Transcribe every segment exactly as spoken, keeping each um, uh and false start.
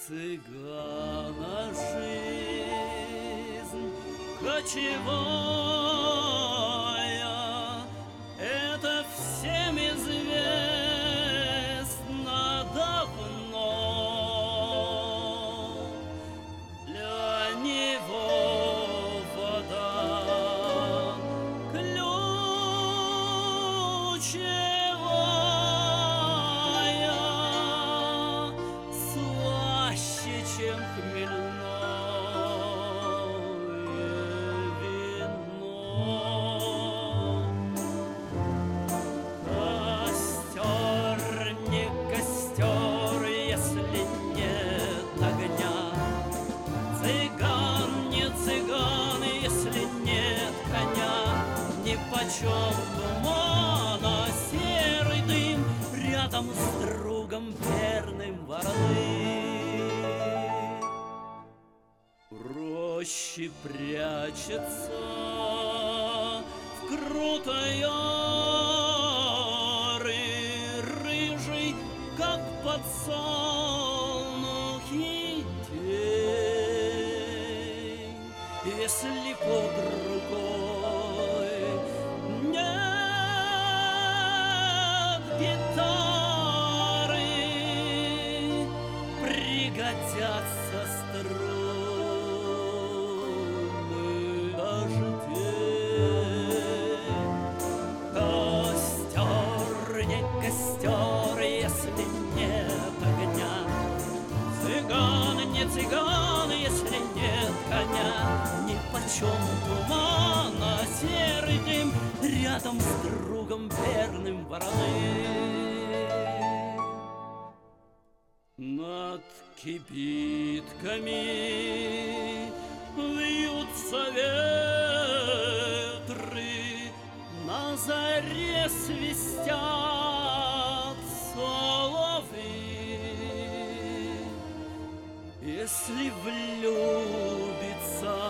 цыгана жизнь кочевая, это всем известно давно. Для него вода ключевая, слаще, чем хмельное вино. Костер не костер, если нет огня. Цыган не цыган, если нет коня. Нипочем тумана серый дым рядом с другом верным вороны. В роще прячется в крутой яры, рыжий, как подсолнухи день. Если под рукой нет гитары, пригодятся струны дождей. Костер не костер, если нет огня. Цыган не цыган, если нет коня. Нипочем тумана серый дым рядом с другом верным вороны. Над кибитками вьются ветры, на заре свистят соловьи. Если влюбится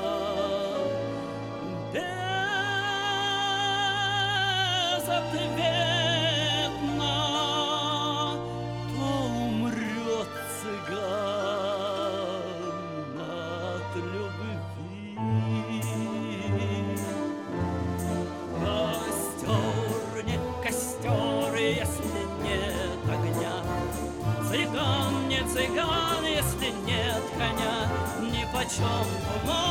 безответно, то умрет цыган от любви. Костер не костер, если нет огня. Цыган не цыган, если нет коня. Нипочем туман